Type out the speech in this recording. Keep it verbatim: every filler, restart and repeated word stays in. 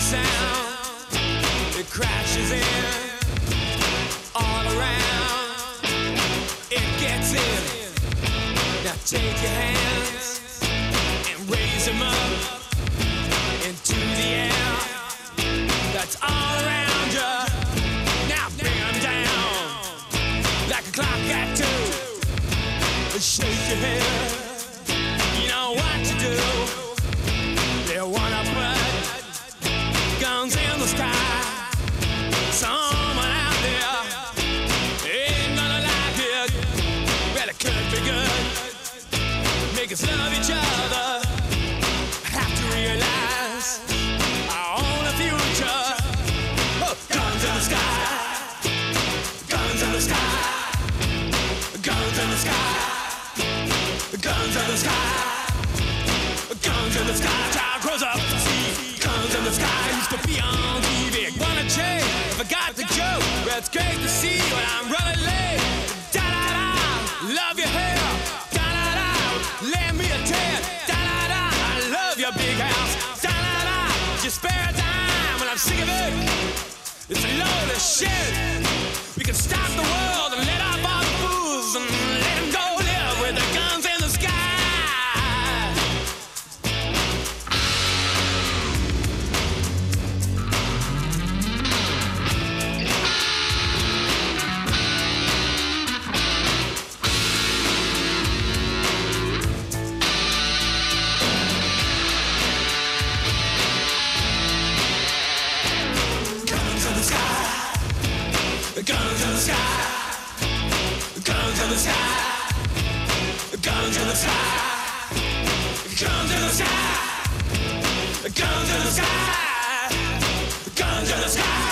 sound, it crashes in all around. It gets in. Now take your hands and raise them up into the air. That's all around you. Now bring them down like a clock at two. Shake your head. You know what to do. They wanna put guns in the sky. Someone out there ain't gonna like it. Well, it could be good. Make us love each other. Have to realize our own future. Oh, guns in the sky. Guns in the sky. Guns in the sky. Guns in the sky. Guns in the sky. Child grows up to see guns in the sky. Used to be on T V. Wanna change? Forgot the joke. Well, it's great to see you when I'm running late. Da da da. Love your hair. Da da da. Lend me a ten. Da da da. I love your big house. Da da da. Just spare a dime when I'm sick of it. It's a load of shit. We can stop the world and let our bottom fools and let them go live with the guns in the sky. Guns in the sky. Guns in the sky. Guns in the sky. Guns in the sky. Guns in the sky. Guns in the sky. Guns in the sky.